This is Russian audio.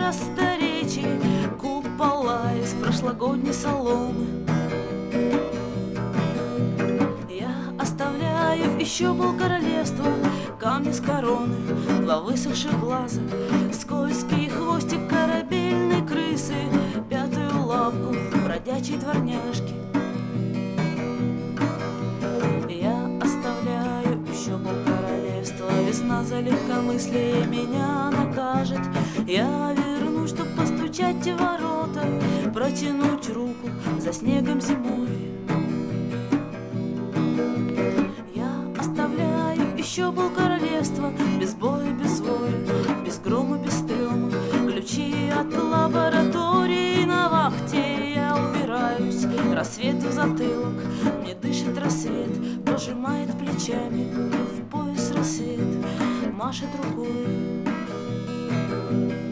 просторечий, купола из прошлогодней соломы. Я оставляю еще полкоролевства, камни с короны, два высохших глаза, скользкий хвостик корабельной крысы, пятую лапку бродячей дворняжки. Я оставляю еще полкоролевства, весна за легкомыслие меня накажет. Я вернусь, чтоб постучать в ворота, протянуть руку за снегом зимой. Я оставляю еще полкоролевства, без боя, без воя, без грома, без стрёма, ключи от лаборатории на вахте. Я убираюсь, рассвет в затылок, мне дышит рассвет, пожимает плечами, в пояс рассвет, машет рукой.